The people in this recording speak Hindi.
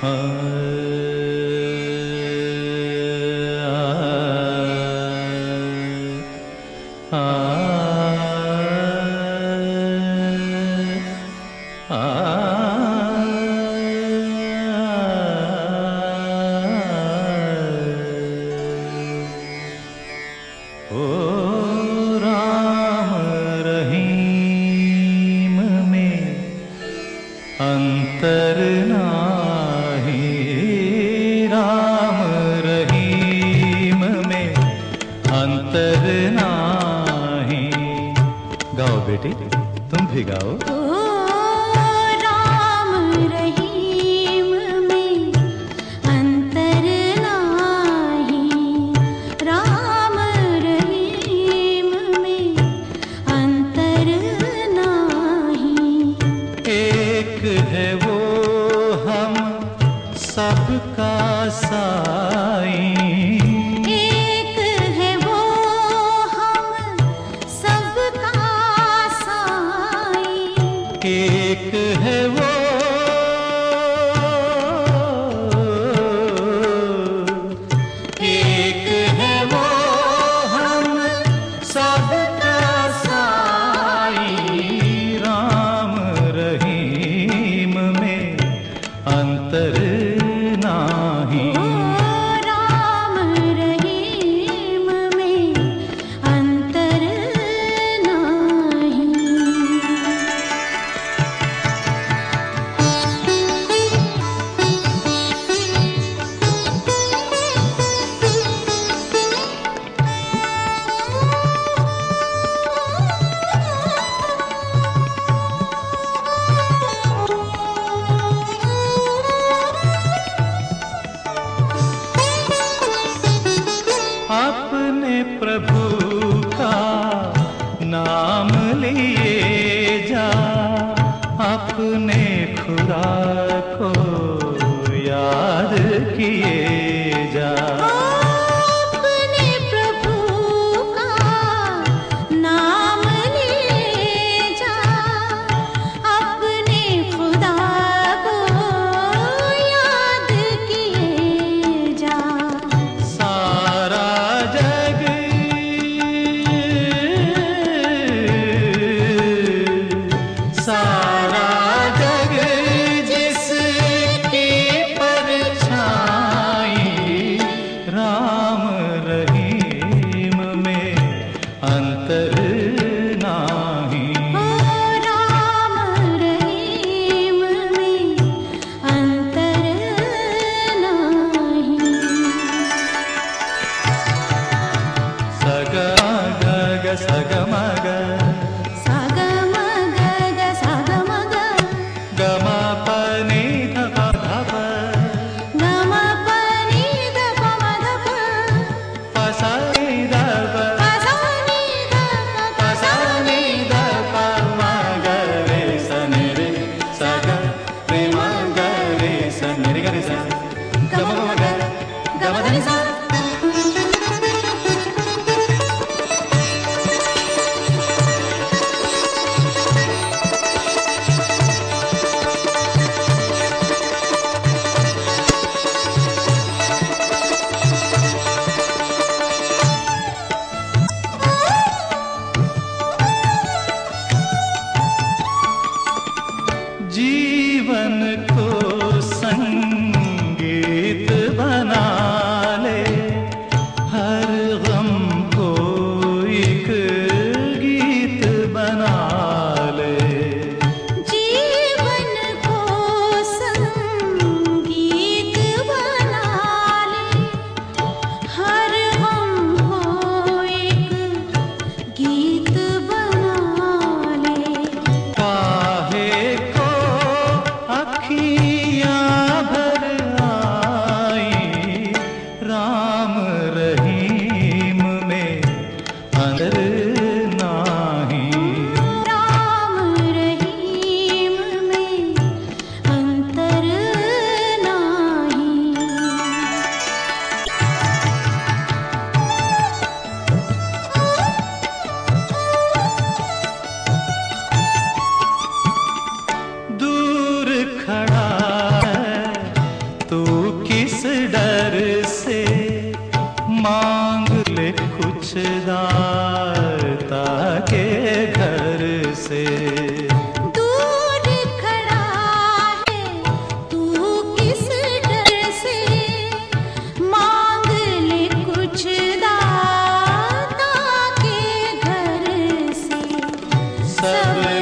अंतर नाही, राम रहीम में अंतर नाही। गाओ बेटी, तुम भी गाओ। राम रहीम में अंतर नाही, राम रहीम में अंतर नाही। एक है वो हम सबका साई, एक है वो हम सबका साई। एक है वो एक है वो हम सबका साई। राम रहीम में अंतर नाही, राम रहीम में अंतर नाही। अपने प्रभु का नाम लिए जा, अपने खुदा को याद किए जा। अपने प्रभु का नाम ले जा, अपने खुदा को याद किए जा। सारा जग सारा जग जिसकी परछाई, से। दूर खड़ा है तू किस डर से, मांग ले कुछ दाता के घर से। सब